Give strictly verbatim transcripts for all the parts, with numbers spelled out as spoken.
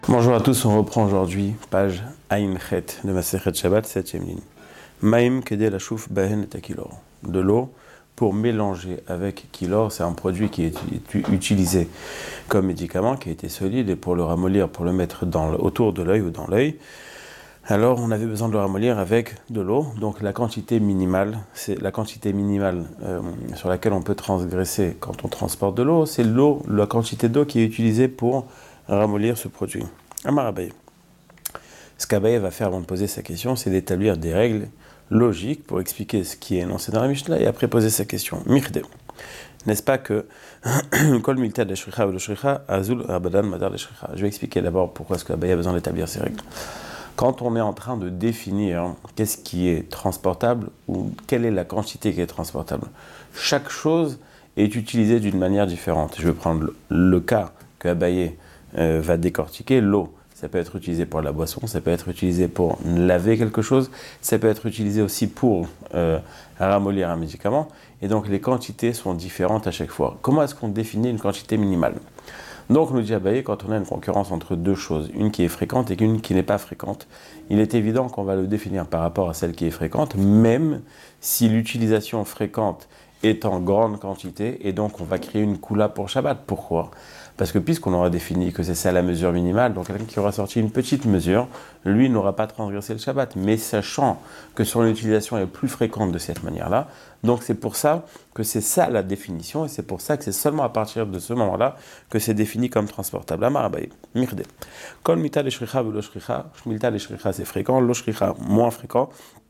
Bonjour à tous, on reprend aujourd'hui page Aïn Chet de Masechet Shabbat, septième ligne. Maïm kedé la chouf bahen et kilor. De l'eau pour mélanger avec kilor, c'est un produit qui est utilisé comme médicament, qui a été solide, et pour le ramollir, pour le mettre dans, autour de l'œil ou dans l'œil. Alors on avait besoin de le ramollir avec de l'eau, donc la quantité minimale, c'est la quantité minimale euh, sur laquelle on peut transgresser quand on transporte de l'eau, c'est l'eau, la quantité d'eau qui est utilisée pour ramollir ce produit. Amar Abaye. Ce qu'Abaye va faire avant de poser sa question, c'est d'établir des règles logiques pour expliquer ce qui est énoncé dans la Mishnah et après poser sa question. Mirde. N'est-ce pas que Kol milta de shricha ou de shricha azul abadan madar de shricha. Je vais expliquer d'abord pourquoi est-ce qu'Abaye a besoin d'établir ces règles. Quand on est en train de définir qu'est-ce qui est transportable ou quelle est la quantité qui est transportable, chaque chose est utilisée d'une manière différente. Je vais prendre le, le cas que Abaye euh, va décortiquer. L'eau, ça peut être utilisé pour la boisson, ça peut être utilisé pour laver quelque chose, ça peut être utilisé aussi pour euh, ramollir un médicament. Et donc les quantités sont différentes à chaque fois. Comment est-ce qu'on définit une quantité minimale ? Donc, nous dit Abaye, quand on a une concurrence entre deux choses, une qui est fréquente et une qui n'est pas fréquente, il est évident qu'on va le définir par rapport à celle qui est fréquente, même si l'utilisation fréquente est en grande quantité, et donc on va créer une koula pour Shabbat. Pourquoi ? Parce que puisqu'on aura défini que c'est ça la mesure minimale, donc quelqu'un qui aura sorti une petite mesure, lui n'aura pas transgressé le Shabbat, mais sachant que son utilisation est plus fréquente de cette manière-là, donc c'est pour ça que c'est ça la définition, et c'est pour ça que c'est seulement à partir de ce moment-là que c'est défini comme transportable. Amar Abaye, mirde. Kol mita le shricha ou lo shricha, milta le shricha c'est fréquent, lo shricha moins fréquent.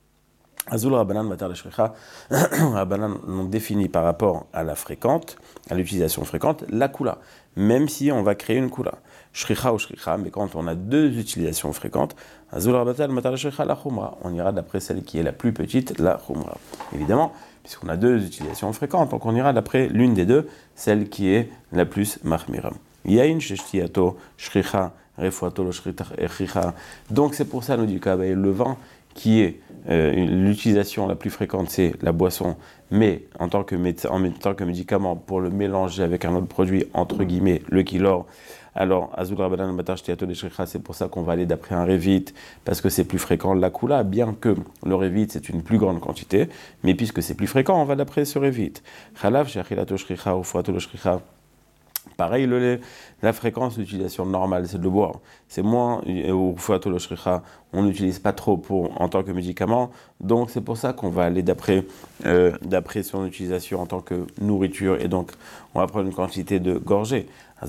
Azul Rabbanan matar le shricha, Rabbanan l'ont défini par rapport à la fréquente, à l'utilisation fréquente, la kula, même si on va créer une kula. Shricha ou shricha, mais quand on a deux utilisations fréquentes, Azul Rabbanan matar le shricha, la chumra, on ira d'après celle qui est la plus petite, la chumra. Évidemment, puisqu'on a deux utilisations fréquentes, donc on ira d'après l'une des deux, celle qui est la plus mahmira. Yain sheshtiato shricha, refuato lo shricha. Donc c'est pour ça, nous dit Abaye, le vin qui est euh, l'utilisation la plus fréquente, c'est la boisson, mais en tant que, méde- en tant que médicament, pour le mélanger avec un autre produit, entre guillemets, le kilor, alors, Azul Rabbanan Matar Shtiato de Shricha, c'est pour ça qu'on va aller d'après un révit, parce que c'est plus fréquent. La kula, bien que le révit, c'est une plus grande quantité, mais puisque c'est plus fréquent, on va d'après ce révit. Chalav, Shachilato Shricha, ou Fuato Shricha. Pareil, le lait, la fréquence d'utilisation normale, c'est de le boire. C'est moins, au fuato lo shricha, on n'utilise pas trop pour, en tant que médicament. Donc, c'est pour ça qu'on va aller d'après, euh, d'après son utilisation en tant que nourriture. Et donc, on va prendre une quantité de gorgée.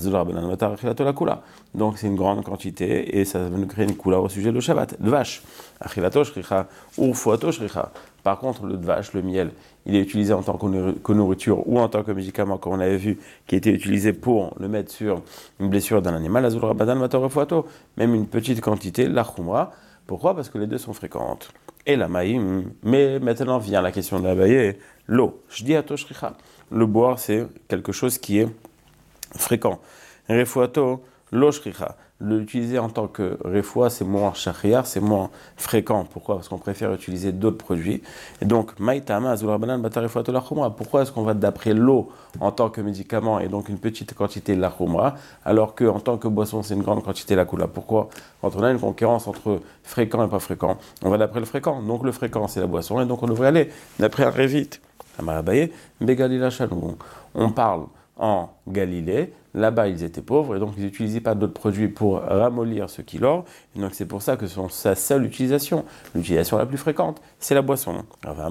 Donc, c'est une grande quantité et ça va nous créer une coula au sujet de Shabbat. De vache. Achilato shricha ou fuato shricha. Par contre, le vache, le miel, il est utilisé en tant que nourriture ou en tant que médicament, comme on avait vu, qui était utilisé pour le mettre sur une blessure d'un animal. Azul Rabbanan matar refuato. Même une petite quantité, la chumra. Pourquoi ? Parce que les deux sont fréquentes. Et la maïm. Mais maintenant vient la question de l'Abaye. L'eau. Shdiato shricha. Le boire, c'est quelque chose qui est fréquent. Refuato, lo shricha. L'utiliser en tant que refoua, c'est moins shachriar, c'est moins fréquent. Pourquoi ? Parce qu'on préfère utiliser d'autres produits. Et donc, maïtama, azul rabbanan, bata refuato la chumra. Pourquoi est-ce qu'on va d'après l'eau en tant que médicament et donc une petite quantité la chumra, alors qu'en tant que boisson, c'est une grande quantité la kula ? Pourquoi ? Quand on a une concurrence entre fréquent et pas fréquent, on va d'après le fréquent. Donc, le fréquent, c'est la boisson, et donc on devrait aller d'après un révit. Amar Abaye, begalila shalom. On parle en Galilée, là-bas ils étaient pauvres et donc ils n'utilisaient pas d'autres produits pour ramollir ce kilor, et donc c'est pour ça que c'est sa seule utilisation, l'utilisation la plus fréquente, c'est la boisson.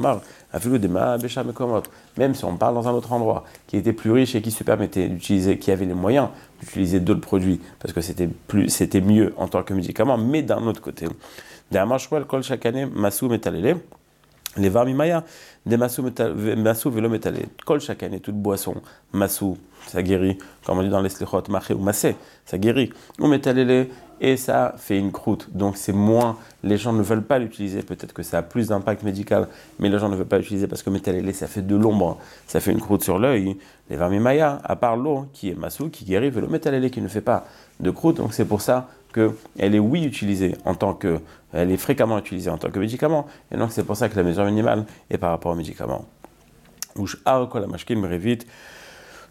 Même si on parle dans un autre endroit qui était plus riche et qui se permettait d'utiliser, qui avait les moyens d'utiliser d'autres produits parce que c'était plus, c'était mieux en tant que médicament, mais d'un autre côté, chaque année, Massou Metalele. Les varmimaya, des massou vélo métalé. Kol chaque année, toute boisson, massou, ça guérit, comme on dit dans les slichot, maché ou massé, ça guérit. Ou métalélé, et ça fait une croûte. Donc c'est moins, les gens ne veulent pas l'utiliser, peut-être que ça a plus d'impact médical, mais les gens ne veulent pas l'utiliser parce que métalélé, ça fait de l'ombre, ça fait une croûte sur l'œil. Les varmimaya, à part l'eau, qui est massou, qui guérit, vélo métalélé, qui ne fait pas de croûte, donc c'est pour ça qu'elle est oui utilisée en tant que, elle est fréquemment utilisée en tant que médicament, et donc c'est pour ça que la mesure minimale est par rapport au médicament.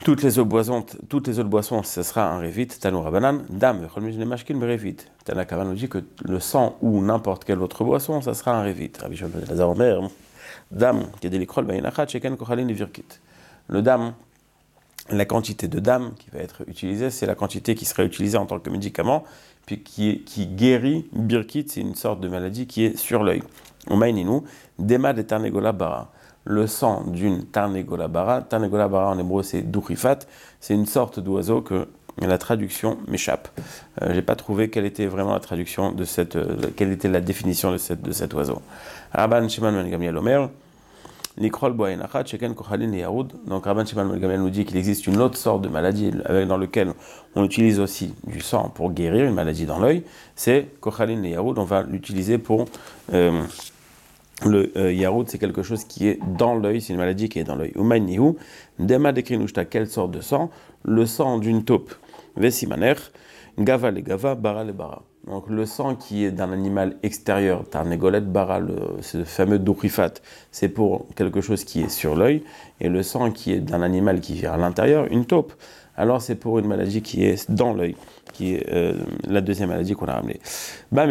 Toutes les eaux boissons, toutes les eaux de boisson, ce sera un révit. Tanou Rabanan, dam, mashkin révit. Tanakama nous dit que le sang ou n'importe quelle autre boisson, ça sera un révit. Rabbi Shimon ben Elazar Omer, dam, kedelikrol bayinachat, sheken kochalin livirkit. Le dam, la quantité de dam qui va être utilisée, c'est la quantité qui serait utilisée en tant que médicament, puis qui, qui guérit birkit, c'est une sorte de maladie qui est sur l'œil. Umaininu, dema de tarnegola bara. Le sang d'une tarnegola bara. Tarnegola bara en hébreu c'est dourifat, c'est une sorte d'oiseau que la traduction m'échappe. Euh, j'ai pas trouvé quelle était vraiment la traduction de cette, euh, quelle était la définition de, cette, de cet oiseau. Rabban Shimon ben Gamliel Omer, Nikrol boainachat sheken kochalin yaoud. Donc Rabban Shimon ben Gamliel nous dit qu'il existe une autre sorte de maladie avec, dans laquelle on utilise aussi du sang pour guérir une maladie dans l'œil. C'est kochalin yaoud. On va l'utiliser pour euh, le euh, yaoud, c'est quelque chose qui est dans l'œil, c'est une maladie qui est dans l'œil. Umain nihu dema dekrinushta, quelle sorte de sang? Le sang d'une taupe. Vesimaner gava le gava, bara le bara. Donc le sang qui est d'un animal extérieur, tarnegolet bara, le, ce fameux dourifat, c'est pour quelque chose qui est sur l'œil, et le sang qui est d'un animal qui vient à l'intérieur, une taupe, alors c'est pour une maladie qui est dans l'œil, qui est euh, la deuxième maladie qu'on a ramenée. Dans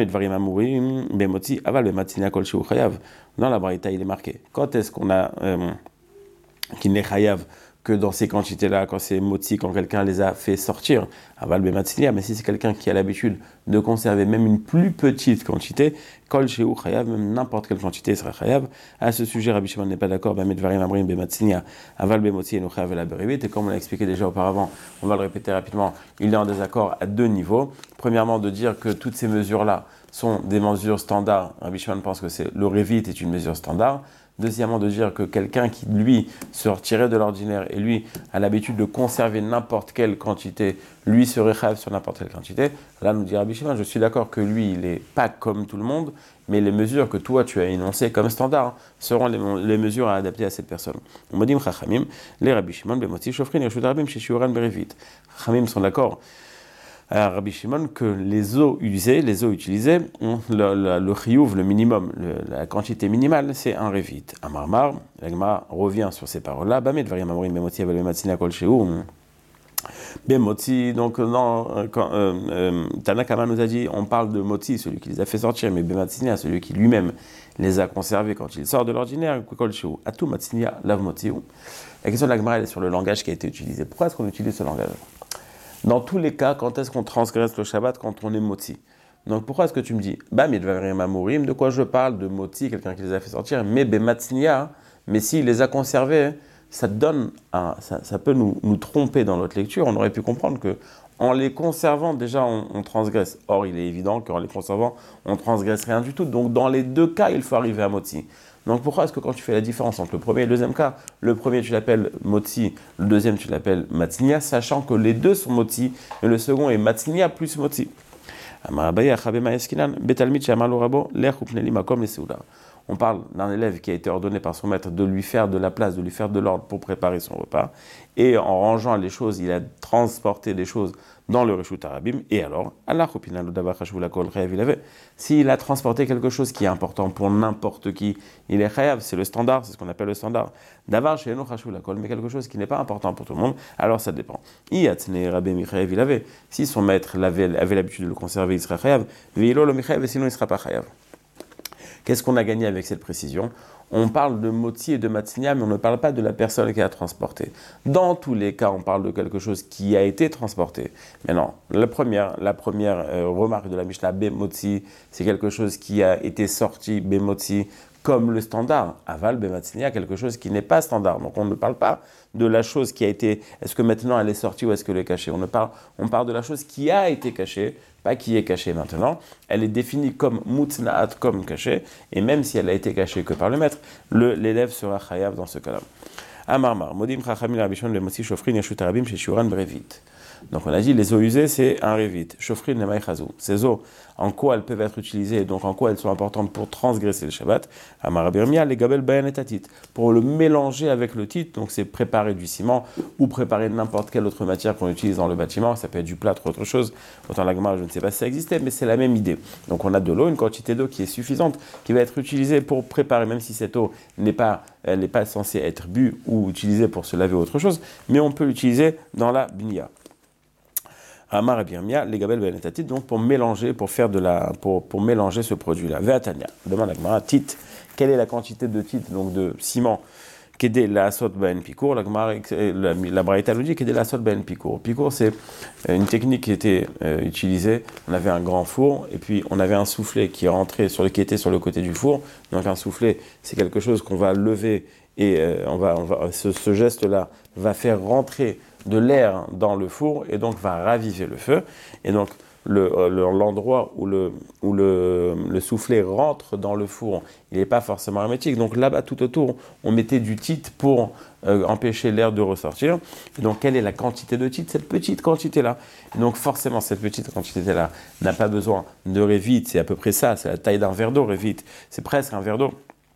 la Braïta, il est marqué. Quand est-ce qu'on a euh, qu'il n'est chayav que dans ces quantités-là, quand c'est motzi, quand quelqu'un les a fait sortir, aval bematznia, mais si c'est quelqu'un qui a l'habitude de conserver même une plus petite quantité, kol shehu chayav, même n'importe quelle quantité sera chayav. À ce sujet, Rabbi Shimon n'est pas d'accord, ben medvarim amrim bematznia, aval bemotzi et no chayav la berivit, et comme on l'a expliqué déjà auparavant, on va le répéter rapidement, il est en désaccord à deux niveaux. Premièrement, de dire que toutes ces mesures-là sont des mesures standards. Rabbi Shimon pense que c'est, le révit est une mesure standard. Deuxièmement, de dire que quelqu'un qui, lui, sortirait de l'ordinaire et lui a l'habitude de conserver n'importe quelle quantité, lui serait chayav sur n'importe quelle quantité. Là, nous dit Rabbi Shimon, je suis d'accord que lui, il n'est pas comme tout le monde, mais les mesures que toi, tu as énoncées comme standard seront les, les mesures à adapter à cette personne. Modim chachamim, les Rabbi Shimon, bemotzi shofrin, yeshut rabim, sheshiuran berevit. Chachamim sont d'accord. Alors, Rabbi Shimon, que les eaux usées, les eaux utilisées, ont le, le, le chiyuv, le minimum, le, la quantité minimale, c'est un révit. Amarmar, l'agma revient sur ces paroles-là. Bamet varim amorim bemotzi aval bematzina kol shehu. Bemotzi, donc non, quand euh, euh, Tanakama nous a dit, on parle de motzi, celui qui les a fait sortir, mais bematzina, celui qui lui-même les a conservés quand il sort de l'ordinaire, kol shehu. Atu matzina lav motzi. La question de l'agma, elle est sur le langage qui a été utilisé. Pourquoi est-ce qu'on utilise ce langage? Dans tous les cas, quand est-ce qu'on transgresse le Shabbat? Quand on est motzi. Donc pourquoi est-ce que tu me dis, bah, mais de quoi je parle? De motzi, quelqu'un qui les a fait sortir, mais bematznia, mais s'il les a conservés, ça donne un, ça, ça peut nous, nous tromper dans notre lecture. On aurait pu comprendre que en les conservant, déjà, on, on transgresse. Or, il est évident qu'en les conservant, on ne transgresse rien du tout. Donc, dans les deux cas, il faut arriver à motzi. Donc, pourquoi est-ce que quand tu fais la différence entre le premier et le deuxième cas, le premier, tu l'appelles motzi, le deuxième, tu l'appelles matznia, sachant que les deux sont motzi, et le second est matznia plus motzi. On parle d'un élève qui a été ordonné par son maître de lui faire de la place, de lui faire de l'ordre pour préparer son repas. Et en rangeant les choses, il a transporté des choses dans le Reshut Harabim. Et alors, Allah, s'il a transporté quelque chose qui est important pour n'importe qui, il est chayav, c'est le standard, c'est ce qu'on appelle le standard. Davar she'eno chashuv lakol, mais quelque chose qui n'est pas important pour tout le monde, alors ça dépend. Si son maître avait, avait l'habitude de le conserver, il sera chayav. Ve'ilo lo michayav, et sinon il ne sera pas chayav. Qu'est-ce qu'on a gagné avec cette précision? On parle de motzi et de matznia, mais on ne parle pas de la personne qui a transporté. Dans tous les cas, on parle de quelque chose qui a été transporté. Mais non, la première, la première euh, remarque de la Mishnah, bemotzi, c'est quelque chose qui a été sorti, bemotzi, comme le standard. Aval, bematznia, quelque chose qui n'est pas standard. Donc on ne parle pas de la chose qui a été, est-ce que maintenant elle est sortie ou est-ce qu'elle est cachée? On ne parle, on parle de la chose qui a été cachée, pas qui est cachée maintenant. Elle est définie comme mutznaat, comme cachée, et même si elle a été cachée que par le maître, le, l'élève sera chayav dans ce cas-là. Amarmar, modim chachamim rabbi Shimon bemotzi shofrin yeshut harabim sheshiuran brevit. Donc on a dit les eaux usées, c'est un révit. Shofrin le maïchazou. Ces eaux, en quoi elles peuvent être utilisées, donc en quoi elles sont importantes pour transgresser le Shabbat. Amar Birmia, les gabel bayan et tatit. Pour le mélanger avec le tit, donc c'est préparer du ciment ou préparer n'importe quelle autre matière qu'on utilise dans le bâtiment. Ça peut être du plâtre ou autre chose. Autant la Gemara, je ne sais pas si ça existait, mais c'est la même idée. Donc on a de l'eau, une quantité d'eau qui est suffisante, qui va être utilisée pour préparer, même si cette eau n'est pas, elle n'est pas censée être bue ou utilisée pour se laver ou autre chose, mais on peut l'utiliser dans la bnia. Amar et Birmia, les gabel benetatit, donc pour mélanger, pour faire de la, pour, pour mélanger ce produit-là. Veatania, demande à Gemara, tit, quelle est la quantité de tit, donc de ciment, qu'aider la asot ben pikour, la Gemara, la, la Braïta nous dit qu'aider la asot ben pikour. Pikour, c'est une technique qui était euh, utilisée, on avait un grand four, et puis on avait un soufflet qui rentrait sur le, qui était sur le côté du four, donc un soufflet, c'est quelque chose qu'on va lever, et euh, on va, on va, ce, ce geste-là va faire rentrer de l'air dans le four et donc va raviver le feu. Et donc le, le, l'endroit où, le, où le, le soufflet rentre dans le four, il n'est pas forcément hermétique. Donc là-bas, tout autour, on mettait du tit pour euh, empêcher l'air de ressortir. Et donc quelle est la quantité de tit? Cette petite quantité-là. Et donc forcément, cette petite quantité-là n'a pas besoin de révite. C'est à peu près ça, c'est la taille d'un verre d'eau, révite. C'est presque un verre d'eau.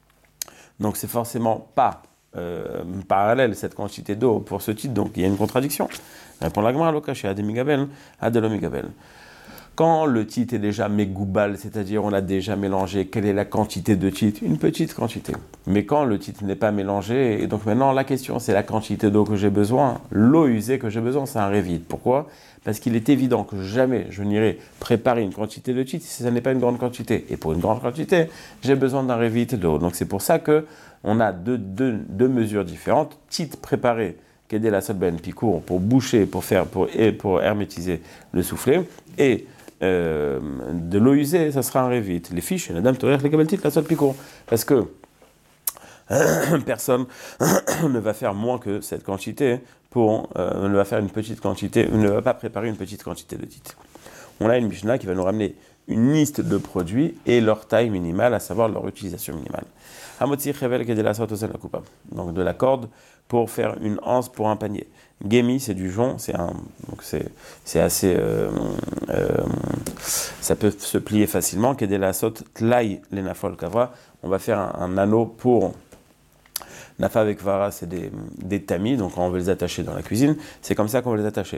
Donc c'est forcément pas euh, parallèle cette quantité d'eau pour ce titre, donc il y a une contradiction. Répond la Gemara, lokaché ademigabel, adelomigabel. Quand le titre est déjà mégoubal, c'est-à-dire on l'a déjà mélangé, quelle est la quantité de titre? Une petite quantité. Mais quand le titre n'est pas mélangé, et donc maintenant la question c'est la quantité d'eau que j'ai besoin, l'eau usée que j'ai besoin, c'est un révite. Pourquoi? Parce qu'il est évident que jamais je n'irai préparer une quantité de titre si ce n'est pas une grande quantité. Et pour une grande quantité, j'ai besoin d'un révite d'eau. Donc c'est pour ça qu'on a deux, deux, deux mesures différentes. Titre préparé, qu'aider la sot ben pikour pour boucher, pour faire, pour, et pour hermétiser le soufflet, et Euh, de l'eau usée, ça sera un révite. Les fiches, la dame tourère les gabeltit, la seule picour. Parce que euh, personne ne va faire moins que cette quantité pour euh, ne va faire une petite quantité, ne va pas préparer une petite quantité de titre. On a une Mishnah qui va nous ramener une liste de produits et leur taille minimale, à savoir leur utilisation minimale. Hamotzi révèle que de la sorte la coupa. Donc de la corde pour faire une anse pour un panier. Gemi, c'est du jonc, c'est un, donc c'est, c'est assez, euh, euh, ça peut se plier facilement. Que de la sorte tlaï les nafol kavra. On va faire un, un anneau pour nafa avec vara, c'est des, des tamis, donc on va les attacher dans la cuisine. C'est comme ça qu'on va les attacher.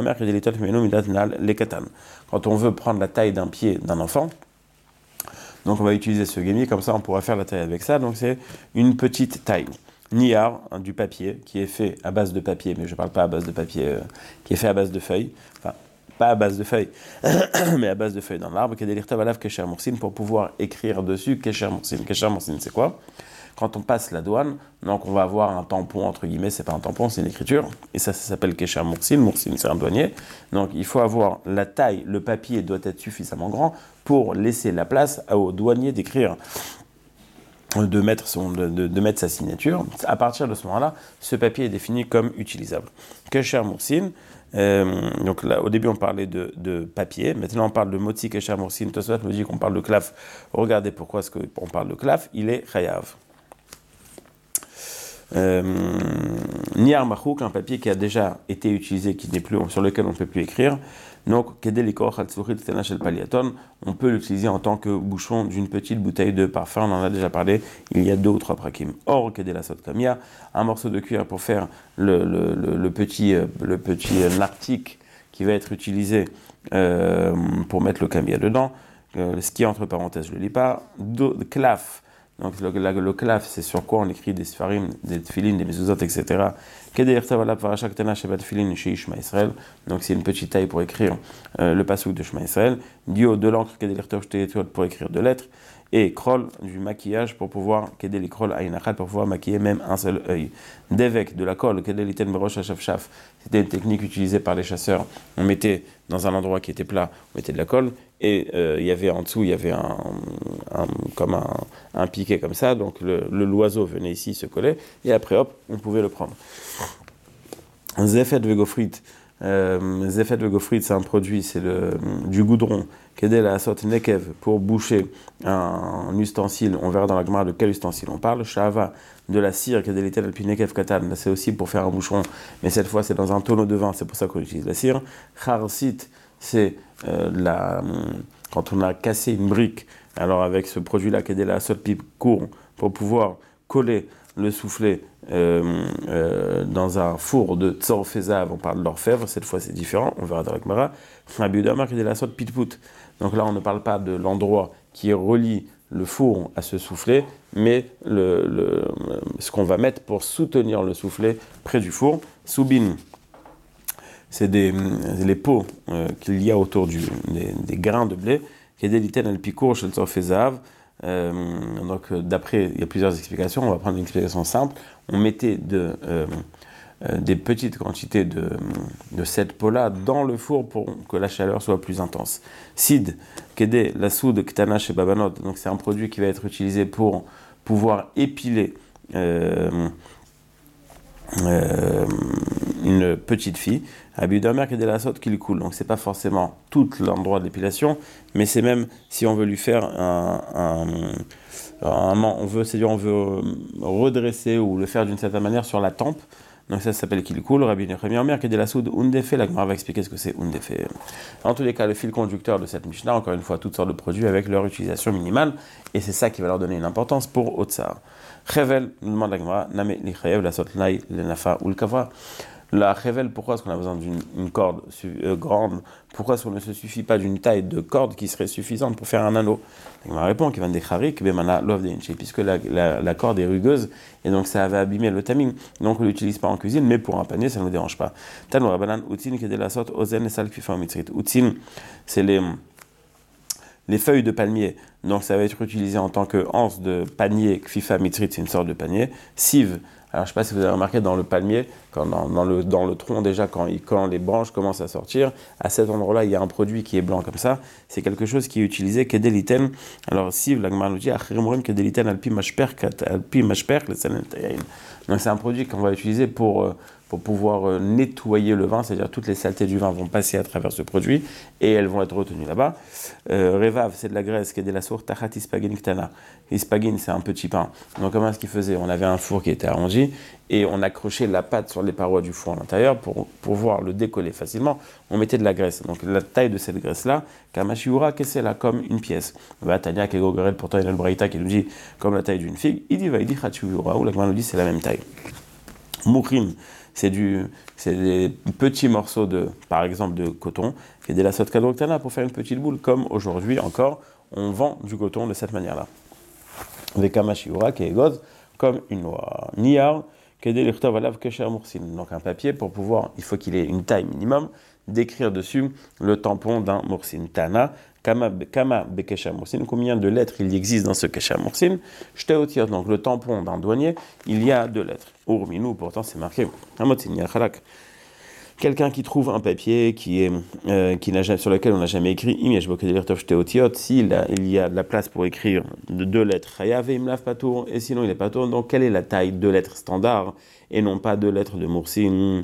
Quand on veut prendre la taille d'un pied d'un enfant, donc on va utiliser ce gemi, comme ça on pourra faire la taille avec ça. Donc c'est une petite taille. Niar, hein, du papier, qui est fait à base de papier, mais je ne parle pas à base de papier, euh, qui est fait à base de feuilles, enfin, pas à base de feuilles, mais à base de feuilles dans l'arbre, qui est des lirtav alav kesher moursin, pour pouvoir écrire dessus kesher moursin. Kesher moursin, c'est quoi? Quand on passe la douane, donc on va avoir un tampon, entre guillemets, c'est pas un tampon, c'est une écriture, et ça, ça s'appelle kesher moursin. Moursin, c'est un douanier. Donc il faut avoir la taille, le papier doit être suffisamment grand pour laisser la place au douanier d'écrire. De mettre, son, de, de, de mettre sa signature. À partir de ce moment-là, ce papier est défini comme utilisable. Kesher moursin, euh, donc là, au début on parlait de, de papier, maintenant on parle de motzi kesher moursin. Tosfot me dit qu'on parle de klaf. Regardez pourquoi est-ce qu'on parle de klaf, il est chayav. Euh, Niar machouk, un papier qui a déjà été utilisé, qui n'est plus, sur lequel on ne peut plus écrire. Donc, on peut l'utiliser en tant que bouchon d'une petite bouteille de parfum. On en a déjà parlé il y a deux ou trois prakim. Or, un morceau de cuir pour faire le, le, le, le petit, le petit nartique qui va être utilisé euh, pour mettre le kamia dedans. Euh, ce qui est entre parenthèses, je ne le lis pas. Klaf. Donc le, le, le klaf, c'est sur quoi on écrit des sfarim, des tfilin, des mezuzot, et cetera. Donc c'est une petite taille pour écrire euh, le pasouk de Shema Israël. Dio de l'encre pour écrire deux lettres. Et krol, du maquillage pour pouvoir keder les krol aïnachal, pour pouvoir maquiller même un seul œil. Devek, de la colle, keder l'iten berosh hashafshaf. C'était une technique utilisée par les chasseurs. On mettait dans un endroit qui était plat, on mettait de la colle, et euh, il y avait en dessous, il y avait un, un, comme un, un piquet comme ça, donc le, le l'oiseau venait ici, se collait, et après hop, on pouvait le prendre. Zefet vegofrit. Euh, Zefet vegofrit, c'est un produit, c'est le, du goudron Kedel Asot Nekev, pour boucher un, un ustensile, on verra dans la Gemara de quel ustensile on parle. Shava, de la cire, Kedel Itel Alpi Nekev Katan, c'est aussi pour faire un bouchon, mais cette fois c'est dans un tonneau de vin, c'est pour ça qu'on utilise la cire. Charsit, c'est euh, la, quand on a cassé une brique, alors avec ce produit-là, Kedel Asot Pipe court, pour pouvoir coller le soufflet euh, euh, dans un four de tzor fezav, on parle de l'orfèvre, cette fois c'est différent, on verra dans la Gemara. Donc là on ne parle pas de l'endroit qui relie le four à ce soufflet, mais le, le, ce qu'on va mettre pour soutenir le soufflet près du four. Soubin, c'est des, les pots euh, qu'il y a autour du, des, des grains de blé, qui est délité dans le picour chez le tzor fezav. Euh, donc d'après, il y a plusieurs explications, on va prendre une explication simple. On mettait de, euh, euh, des petites quantités de, de cette peau-là dans le four pour que la chaleur soit plus intense. Sid, Kedé, la soude Ktana chez Babanot, donc c'est un produit qui va être utilisé pour pouvoir épiler euh, euh, une petite fille. Abidamer Kedé la saute qui coule, donc c'est pas forcément tout l'endroit de l'épilation, mais c'est même si on veut lui faire un, un, un on veut, c'est-à-dire on veut redresser ou le faire d'une certaine manière sur la tempe. Donc ça, ça s'appelle Kilkul. Rabbi Nechemia Omer, Kedé la soude Undefe. La Gemara va expliquer ce que c'est Undefe. En tous les cas, le fil conducteur de cette Mishnah, encore une fois, toutes sortes de produits avec leur utilisation minimale, et c'est ça qui va leur donner une importance pour Otsar. Chevel, nous demande la Gemara, Name Lichayev, la Sotlai, le Nafa ou le Kavra. La Chevel, pourquoi est-ce qu'on a besoin d'une une corde euh, grande? Pourquoi est-ce qu'on ne se suffit pas d'une taille de corde qui serait suffisante pour faire un anneau? Il m'a répondu qu'il va décharik, puisque la, la, la corde est rugueuse et donc ça avait abîmé le taming. Donc on ne l'utilise pas en cuisine, mais pour un panier, ça ne nous dérange pas. Tano Rabanan, Outin, Kedelasot, Ozen, Sal, Fifa, Mitrit. Outin, c'est les. Les feuilles de palmier, donc ça va être utilisé en tant que anse de panier, kfifa mitrit, c'est une sorte de panier. Sieve, alors je ne sais pas si vous avez remarqué dans le palmier, quand dans, dans, le, dans le tronc déjà, quand, il, quand les branches commencent à sortir, à cet endroit-là, il y a un produit qui est blanc comme ça, c'est quelque chose qui est utilisé, kedeliten. Alors sieve, la Gemara nous dit, achrimrim kedeliten alpi mashper, alpi mashper, le sanetayin. Donc c'est un produit qu'on va utiliser pour... pour pouvoir nettoyer le vin, c'est-à-dire toutes les saletés du vin vont passer à travers ce produit et elles vont être retenues là-bas. Euh, Revav, c'est de la graisse qui est de la source Tachat Ispagin Ktana. Ispagin, c'est un petit pain. Donc comment est-ce qu'il faisait? On avait un four qui était arrondi et on accrochait la pâte sur les parois du four à l'intérieur pour pouvoir le décoller facilement. On mettait de la graisse. Donc la taille de cette graisse-là, Kamashiura, qu'est-ce que c'est là? Comme une pièce. Tania Kegogorel, pourtant il y a le Braïta qui nous dit comme la taille d'une figue. Il dit va, il dit Hachiura, ou la Gemara nous dit c'est la même taille. Moukhim, c'est, du, c'est des petits morceaux de, par exemple, de coton, qui est de la sotte kadroktana pour faire une petite boule, comme aujourd'hui encore, on vend du coton de cette manière-là. Des kamashiura, qui est goz, comme une noix. Niar, qui est des lirtov alav kesher moursin. Donc un papier, pour pouvoir, il faut qu'il ait une taille minimum, d'écrire dessus le tampon d'un moursin. Tana, Kama, kama bekesha moursin, combien de lettres il existe dans ce kesha moursin? Jteotiot, donc le tampon d'un douanier, il y a deux lettres. Urminou, pourtant c'est marqué. Amotin yachalak. Quelqu'un qui trouve un papier qui est, euh, qui n'a, sur lequel on n'a jamais écrit, s'il il y a de la place pour écrire de deux lettres, et sinon il est pas tour, donc quelle est la taille de lettres standard et non pas deux lettres de moursin?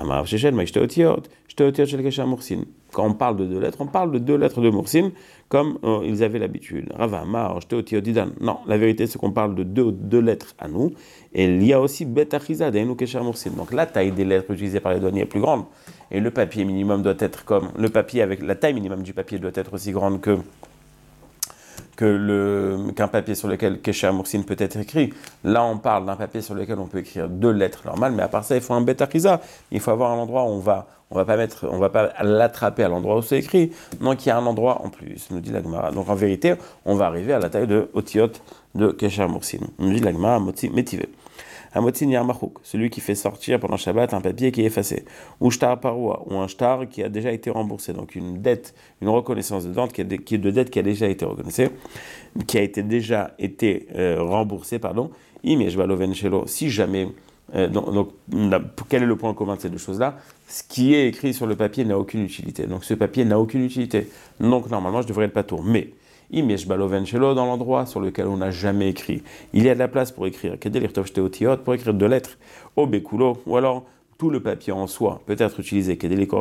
Quand on parle de deux lettres, on parle de deux lettres de moursin comme euh, ils avaient l'habitude. Non, la vérité c'est qu'on parle de deux, deux lettres à nous. Et il y a aussi betachiza d'Ainu Kesher Moursin. Donc la taille des lettres utilisées par les douaniers est plus grande. Et le papier minimum doit être comme. Le papier avec la taille minimum du papier doit être aussi grande que. Que le, qu'un papier sur lequel Kesher Moursin peut être écrit. Là, on parle d'un papier sur lequel on peut écrire deux lettres normales, mais à part ça, il faut un betachiza. Il faut avoir un endroit où on va. On va pas mettre, on va pas l'attraper à l'endroit où c'est écrit. Donc il y a un endroit en plus, nous dit la Gemara. Donc en vérité, on va arriver à la taille de Otiot de Kesher Moursin. Nous dit la Gemara, Motzi Métivé. Amotin Yarmachouk, celui qui fait sortir pendant Shabbat un papier qui est effacé. Ou shtar paroua, ou un shtar qui a déjà été remboursé. Donc une dette, une reconnaissance de dette qui est, qui est de dette qui a déjà été reconnue, qui a été déjà été euh, remboursée, pardon. Si jamais. Euh, donc, donc, quel est le point commun de ces deux choses-là? Ce qui est écrit sur le papier n'a aucune utilité. Donc, ce papier n'a aucune utilité. Donc, normalement, je devrais être pas tour. Mais, dans l'endroit sur lequel on n'a jamais écrit, il y a de la place pour écrire. Pour écrire deux lettres. Au bekulo, ou alors tout le papier en soi peut être utilisé,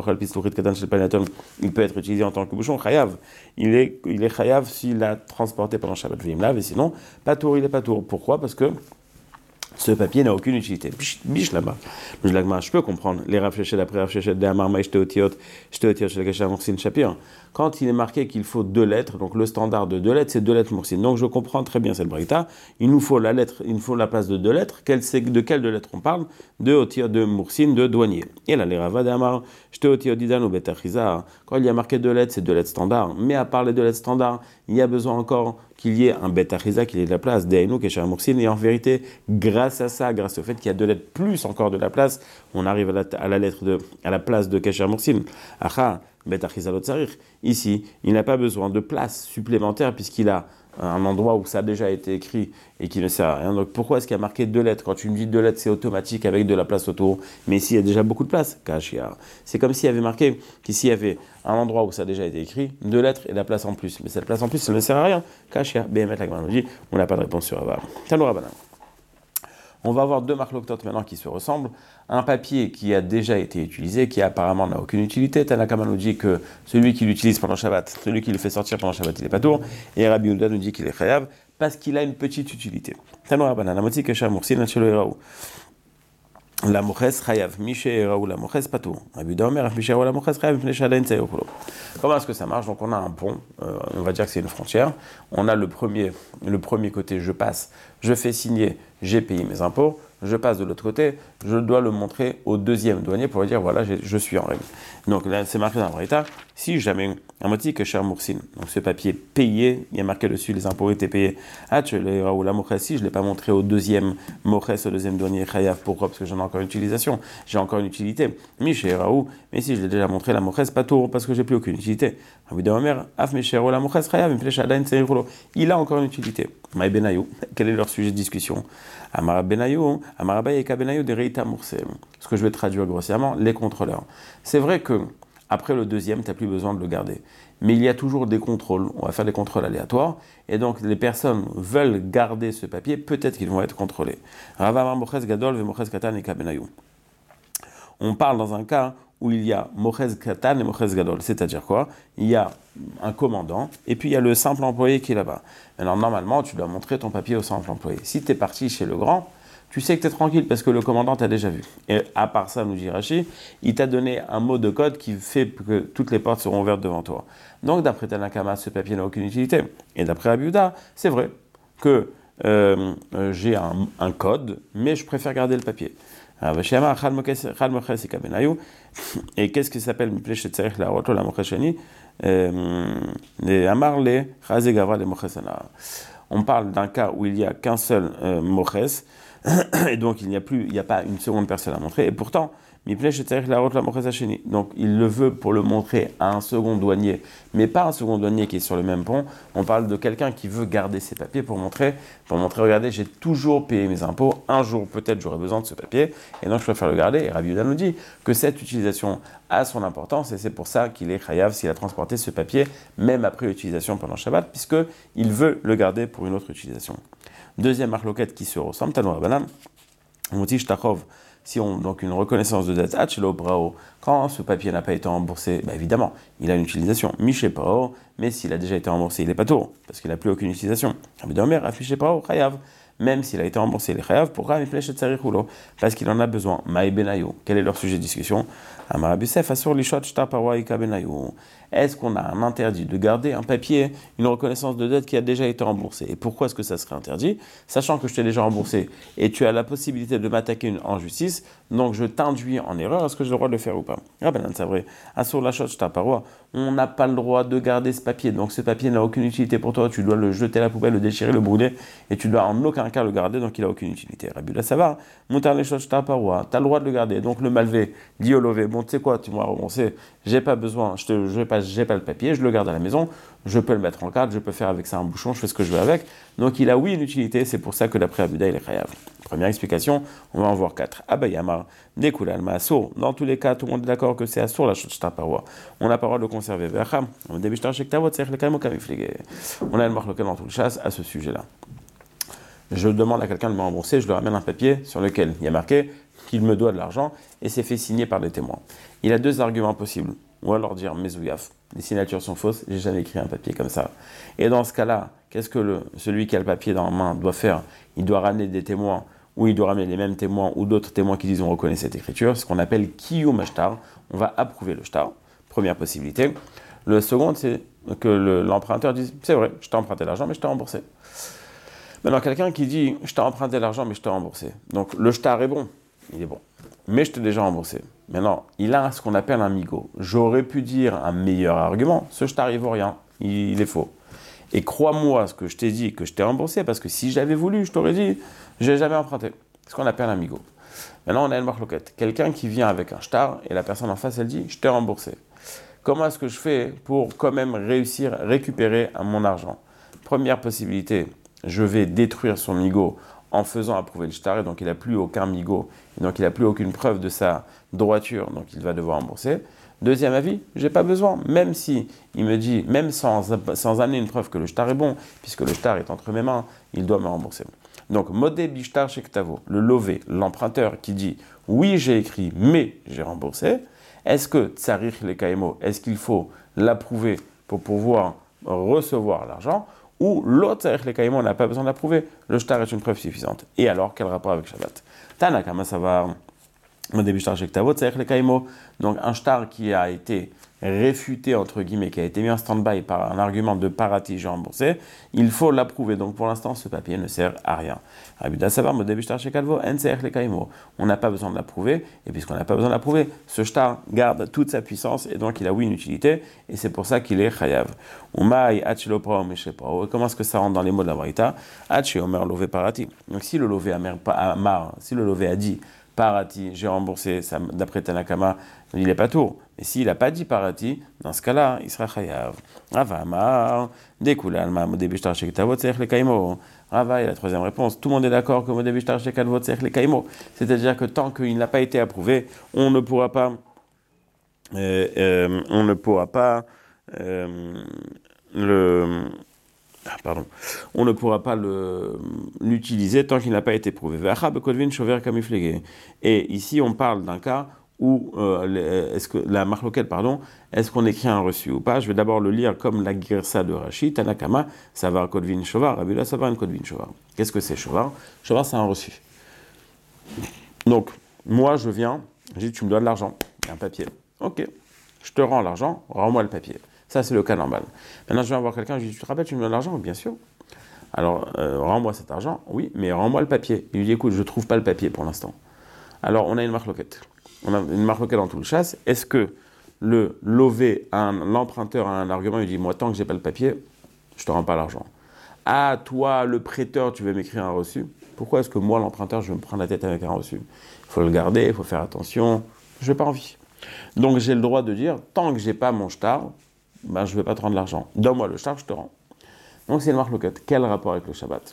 il peut être utilisé en tant que bouchon, chayav. Il est, il est chayav s'il l'a transporté pendant Shabbat Vimlav, et sinon, pas tour, il est pas tour. Pourquoi? Parce que ce papier n'a aucune utilité. Biche là-bas. Je peux comprendre. Les Rav Sheshet, après Rav Sheshet, de Amar Maï, Shteotiot, Shteotiot, Shelekesha, Moursin, Shapir. Quand il est marqué qu'il faut deux lettres, donc le standard de deux lettres, c'est deux lettres Moursin. Donc je comprends très bien cette braïta. Il nous faut la lettre, il nous faut la place de deux lettres. Quelle, de quelle deux lettres on parle? De Otiot, de Moursin, de douanier. Et là, les Rava de Amar, Shteotiot, Didan ou Betachiza. Quand il y a marqué deux lettres, c'est deux lettres standards. Mais à part les deux lettres standards, il y a besoin encore qu'il y ait un Betachiza, qu'il y ait de la place, Deinu, Kesha, Moursin. Et en vérité, grâce à ça, grâce au fait qu'il y a deux lettres plus encore de la place, on arrive à la, à la lettre de, à la place de Kesher Moursin. Acha, Betachizalot Sarich. Ici, il n'a pas besoin de place supplémentaire puisqu'il a un endroit où ça a déjà été écrit et qui ne sert à rien. Donc pourquoi est-ce qu'il y a marqué deux lettres? Quand tu me dis deux lettres, c'est automatique avec de la place autour. Mais ici, il y a déjà beaucoup de place. C'est comme s'il y avait marqué qu'ici, il y avait un endroit où ça a déjà été écrit, deux lettres et la place en plus. Mais cette place en plus, ça ne sert à rien. Kashia, Behemet la Gemara nous dit, on n'a pas de réponse sur Ava. Tanoura Banan. On va avoir deux marloktot maintenant qui se ressemblent. Un papier qui a déjà été utilisé, qui apparemment n'a aucune utilité. Tanakama nous dit que celui qui l'utilise pendant Shabbat, celui qui le fait sortir pendant Shabbat, il n'est pas tour. Et Rabbi Yehuda nous dit qu'il est chayav parce qu'il a une petite utilité. Tanoura Banan, Amotzi Kesha Moursin, Nachelo Eraou. La moches chayav, Miché Eraou, la moches patou. Rabbi Yehuda Omer, Miché Eraou, la moches chayav, Mifnei Shadain Tsayokolo. Comment est-ce que ça marche? Donc on a un pont, euh, on va dire que c'est une frontière. On a le premier, le premier côté, je passe, je fais signer, j'ai payé mes impôts. Je passe de l'autre côté, je dois le montrer au deuxième douanier pour lui dire voilà, je suis en règle. Donc là, c'est marqué dans le braïta. Si jamais un motif que cher Moursin, donc ce papier payé, il y a marqué dessus les impôts étaient payés. Ah, tu l'as ou la mochès, si je ne l'ai pas montré au deuxième mochès, au deuxième douanier chayav, pourquoi? Parce que j'en ai encore une utilisation, j'ai encore une utilité. Mais chez Raoult, mais si je l'ai déjà montré la mochès, pas tout, parce que j'ai plus aucune utilité. Il a encore une utilité. Maï Benayou, quel est leur sujet de discussion? Amara Benayou, Amara Bayeka Benayou de Reita Moursem. Ce que je vais traduire grossièrement, les contrôleurs. C'est vrai que après le deuxième, tu n'as plus besoin de le garder. Mais il y a toujours des contrôles. On va faire des contrôles aléatoires. Et donc, les personnes veulent garder ce papier. Peut-être qu'ils vont être contrôlés. Ravamar Moches Gadol ve Moches Katan et Kabenayou. On parle dans un cas où il y a Moches Katan et Moches Gadol. C'est-à-dire quoi? Il y a un commandant et puis il y a le simple employé qui est là-bas. Alors, normalement, tu dois montrer ton papier au simple employé. Si tu es parti chez le grand, tu sais que tu es tranquille parce que le commandant t'a déjà vu. Et à part ça, nous dit Rashi, il t'a donné un mot de code qui fait que toutes les portes seront ouvertes devant toi. Donc, d'après Tanakama, ce papier n'a aucune utilité. Et d'après Rabbi Yehuda, c'est vrai que euh, euh, j'ai un, un code, mais je préfère garder le papier. Et qu'est-ce qui s'appelle on parle d'un cas où il n'y a qu'un seul euh, moches, et donc il n'y a plus, il n'y a pas une seconde personne à montrer, et pourtant, donc il le veut pour le montrer à un second douanier, mais pas un second douanier qui est sur le même pont. On parle de quelqu'un qui veut garder ses papiers pour montrer, pour montrer, regardez, j'ai toujours payé mes impôts, un jour peut-être j'aurai besoin de ce papier, et donc je préfère le garder. Et Rabbi Yehuda nous dit que cette utilisation a son importance, et c'est pour ça qu'il est chayav s'il a transporté ce papier, même après l'utilisation pendant Shabbat, puisqu'il veut le garder pour une autre utilisation. Deuxième marloquette qui se ressemble, Tanoura Banan, on dit Shtachov. Si on donc une reconnaissance de dette, quand ce papier n'a pas été remboursé, bah évidemment, il a une utilisation. Miché Pao, mais s'il a déjà été remboursé, il n'est pas tour, parce qu'il n'a plus aucune utilisation. Même s'il a été remboursé, il est chayav. Pourquoi? Parce qu'il en a besoin. Maï Benayou. Quel est leur sujet de discussion? Est-ce qu'on a un interdit de garder un papier, une reconnaissance de dette qui a déjà été remboursée? Et pourquoi est-ce que ça serait interdit? Sachant que je t'ai déjà remboursé et tu as la possibilité de m'attaquer en justice, donc je t'induis en erreur, est-ce que j'ai le droit de le faire ou pas? Ah ben c'est vrai. Assur la chose, on n'a pas le droit de garder ce papier, donc ce papier n'a aucune utilité pour toi, tu dois le jeter à la poubelle, le déchirer, le brûler, et tu dois en aucun cas le garder, donc il n'a aucune utilité. Rabbi Yehuda, ça va, montar les choses, tu as le droit de le garder, donc le malvé, diolové, bon tu sais quoi, tu m'as remboursé, j'ai pas besoin, je te, je pas, j'ai pas le papier, je le garde à la maison, je peux le mettre en cadre, je peux faire avec ça un bouchon, je fais ce que je veux avec, donc il a oui une utilité, c'est pour ça que d'après Rabbi Yehuda il est chayav. Première explication, on va en voir quatre. Abayamar, Dekulal, Maasour. Dans tous les cas, tout le monde est d'accord que c'est Assour la Shota Parwa. On n'a pas le droit de le conserver. On a le marque lequel dans tout le chasse à ce sujet-là. je demande à quelqu'un de me rembourser, je lui ramène un papier sur lequel il y a marqué qu'il me doit de l'argent et c'est fait signer par des témoins. Il a deux arguments possibles. Ou alors dire Mezouyaf, les signatures sont fausses, j'ai jamais écrit un papier comme ça. Et dans ce cas-là, qu'est-ce que le, celui qui a le papier dans la main doit faire? Il doit ramener des témoins, ou il doit ramener les mêmes témoins, ou d'autres témoins qui disent on reconnaît cette écriture, ce qu'on appelle Kiyum Shtar. On va approuver le shtar, première possibilité. Le second, c'est que le, l'emprunteur dise c'est vrai, je t'ai emprunté l'argent, mais je t'ai remboursé. Maintenant, quelqu'un qui dit je t'ai emprunté l'argent, mais je t'ai remboursé. Donc le shtar est bon, il est bon, mais je t'ai déjà remboursé. Maintenant, il a ce qu'on appelle un migo. J'aurais pu dire un meilleur argument, ce shtar il vaut rien, il, il est faux. Et crois-moi ce que je t'ai dit, que je t'ai remboursé, parce que si j'avais voulu, je t'aurais dit, je n'ai jamais emprunté. C'est ce qu'on appelle un migo. Maintenant, on a une marloquette. Quelqu'un qui vient avec un shtar, et la personne en face, elle dit, je t'ai remboursé. Comment est-ce que je fais pour quand même réussir à récupérer mon argent? Première possibilité, je vais détruire son migo en faisant approuver le shtar, et donc il n'a plus aucun migo, et donc il n'a plus aucune preuve de sa droiture, donc il va devoir rembourser. Deuxième avis, je n'ai pas besoin, même si il me dit, même sans, sans amener une preuve que le shtar est bon, puisque le shtar est entre mes mains, il doit me rembourser. Donc, modé bishtar shektavo, le lové, l'emprunteur qui dit, oui j'ai écrit, mais j'ai remboursé, est-ce que tsarich le kaimo, est-ce qu'il faut l'approuver pour pouvoir recevoir l'argent, ou l'autre tsarich le kaimo n'a pas besoin d'approuver, le shtar est une preuve suffisante. Et alors, quel rapport avec Shabbat? Tanakama, ça va... Donc un shtar qui a été réfuté, entre guillemets, qui a été mis en stand-by par un argument de parati, j'ai remboursé, il faut l'approuver. Donc pour l'instant, ce papier ne sert à rien. On n'a pas besoin de l'approuver, et puisqu'on n'a pas besoin de l'approuver, ce shtar garde toute sa puissance, et donc il a oui une utilité, et c'est pour ça qu'il est chayav. Comment est-ce que ça rentre dans les mots de la Braïta? Donc si le lové amar, si le lové a dit parati, j'ai remboursé, ça, d'après Tanakama, il n'est pas tour. Mais s'il n'a pas dit parati, dans ce cas-là, il sera chayav. Rava amar, découle alma, modé bishtar shektavot, tzerich le kaimo. Rava, et la troisième réponse, tout le monde est d'accord que modé bishtar shektavot, tzerich le kaimo. C'est-à-dire que tant qu'il n'a pas été approuvé, on ne pourra pas, euh, euh, on ne pourra pas, euh, le... Ah, pardon, on ne pourra pas le, l'utiliser tant qu'il n'a pas été prouvé. Et ici, on parle d'un cas où, euh, est-ce que, la marloquette, pardon, est-ce qu'on écrit un reçu ou pas? Je vais d'abord le lire comme la girsa de Rashi, Tanakama, Savar Kodvin Shovar, Rabbi Savar Kodvin Shovar. Qu'est-ce que c'est Shovar? Shovar, c'est un reçu. Donc, moi, je viens, je dis, tu me dois de l'argent, un papier. Ok, je te rends l'argent, rends-moi le papier. Ça, c'est le cas normal. Maintenant, je viens voir quelqu'un, je lui dis, tu te rappelles, tu me donnes l'argent? Bien sûr. Alors, euh, rends-moi cet argent. Oui, mais rends-moi le papier. Il lui dit, écoute, je ne trouve pas le papier pour l'instant. Alors, on a une marloquette. On a une marloquette dans tout le chasse. Est-ce que le lové, un, l'emprunteur a un argument, il dit, moi, tant que je n'ai pas le papier, je ne te rends pas l'argent. Ah, toi, le prêteur, tu veux m'écrire un reçu? Pourquoi est-ce que moi, l'emprunteur, je vais me prendre la tête avec un reçu? Il faut le garder, il faut faire attention. Je n'ai pas envie. Donc, j'ai le droit de dire, tant que je n'ai pas mon shtar, ben, je ne vais pas te rendre l'argent. Donne-moi le shtar, je te rends. Donc c'est une marloquette. Quel rapport avec le Shabbat?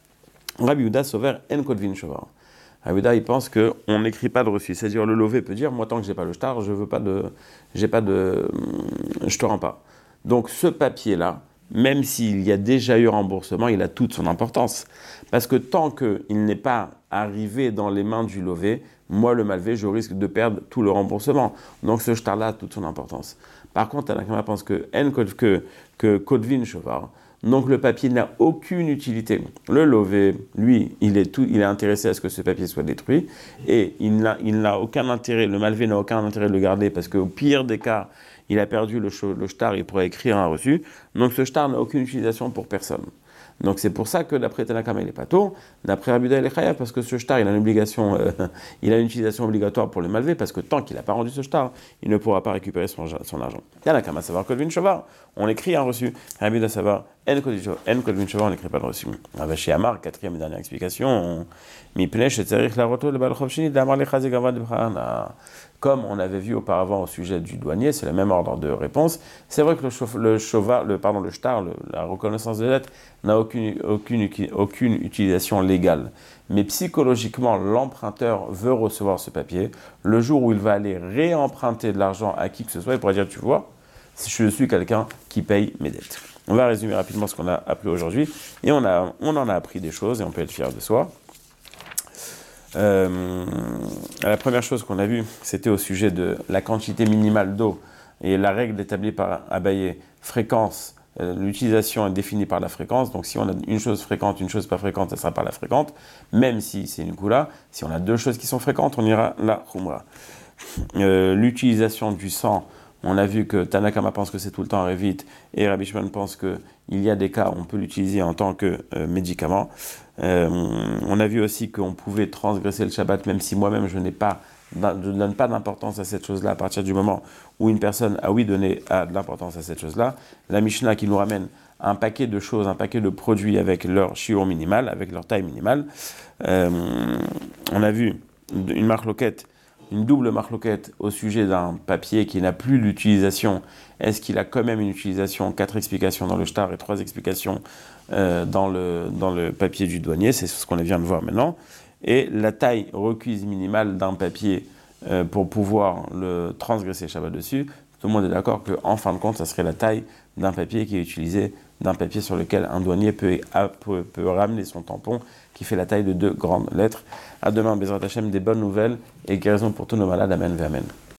Rabbi Yehuda Sover en Kodvin Shovar. Rabbi Yehuda, il pense qu'on n'écrit pas de reçu. C'est-à-dire le lové peut dire, moi tant que je n'ai pas le shtar, je veux pas de, j'ai pas de, je te rends pas. Donc ce papier-là, même s'il y a déjà eu remboursement, il a toute son importance. Parce que tant qu'il n'est pas arrivé dans les mains du lové, moi le malvé, je risque de perdre tout le remboursement. Donc ce shtar-là a toute son importance. Par contre, Tanakama pense que que que Kodvin Shovar, donc le papier n'a aucune utilité. Le lové, lui, il est tout, il est intéressé à ce que ce papier soit détruit, et il n'a, il n'a aucun intérêt, le malvé n'a aucun intérêt de le garder, parce qu'au pire des cas, il a perdu le, le shtar, il pourrait écrire un reçu. Donc ce shtar n'a aucune utilisation pour personne. Donc c'est pour ça que d'après Tanakama il est pas tôt, d'après Rabbi Yehuda il est chayav, parce que ce shtar il a une obligation, euh, il a une utilisation obligatoire pour le malvé, parce que tant qu'il n'a pas rendu ce shtar, il ne pourra pas récupérer son, son argent. Tanakama savoir Kodvin Shovar, on écrit un reçu. Rabbi Yehuda savoir en Kodvin Shovar, on n'écrit pas de reçu. Ravashi Amar, quatrième et dernière explication, Mipnei shetzarich laroto le balchov sheni d'amar lechazik avad b'chana. Comme on avait vu auparavant au sujet du douanier, c'est le même ordre de réponse. C'est vrai que le, chauf, le, chauva, le, pardon, le shtar, le, la reconnaissance de dette, n'a aucune, aucune, aucune utilisation légale. Mais psychologiquement, l'emprunteur veut recevoir ce papier. Le jour où il va aller réemprunter de l'argent à qui que ce soit, il pourrait dire, tu vois, je suis quelqu'un qui paye mes dettes. On va résumer rapidement ce qu'on a appris aujourd'hui. Et on, a, on en a appris des choses et on peut être fier de soi. Euh, la première chose qu'on a vue, c'était au sujet de la quantité minimale d'eau et la règle établie par Abaye, fréquence. Euh, l'utilisation est définie par la fréquence. Donc si on a une chose fréquente, une chose pas fréquente, ça sera par la fréquente. Même si c'est une koula. Si on a deux choses qui sont fréquentes, on ira la khumra. Euh, l'utilisation du sang, on a vu que Tanakama pense que c'est tout le temps révite et Rabbi Shimon pense qu'il y a des cas où on peut l'utiliser en tant que euh, médicament. Euh, on a vu aussi qu'on pouvait transgresser le Shabbat, même si moi-même je n'ai pas, je ne donne pas d'importance à cette chose-là à partir du moment où une personne a oui donné a de l'importance à cette chose-là. La Mishnah qui nous ramène un paquet de choses, un paquet de produits avec leur shiur minimal, avec leur taille minimale. Euh, on a vu une marloquette, une double marloquette au sujet d'un papier qui n'a plus d'utilisation. Est-ce qu'il a quand même une utilisation? Quatre explications dans le shtar et trois explications euh, dans, le, dans le papier du douanier. C'est ce qu'on vient de voir maintenant. Et la taille requise minimale d'un papier euh, pour pouvoir le transgresser Shabbat dessus. Tout le monde est d'accord qu'en fin de compte, ça serait la taille d'un papier qui est utilisé, d'un papier sur lequel un douanier peut, peut, peut ramener son tampon, qui fait la taille de deux grandes lettres. À demain, Bezrat Hashem, des bonnes nouvelles et guérison pour tous nos malades. Amen, amen.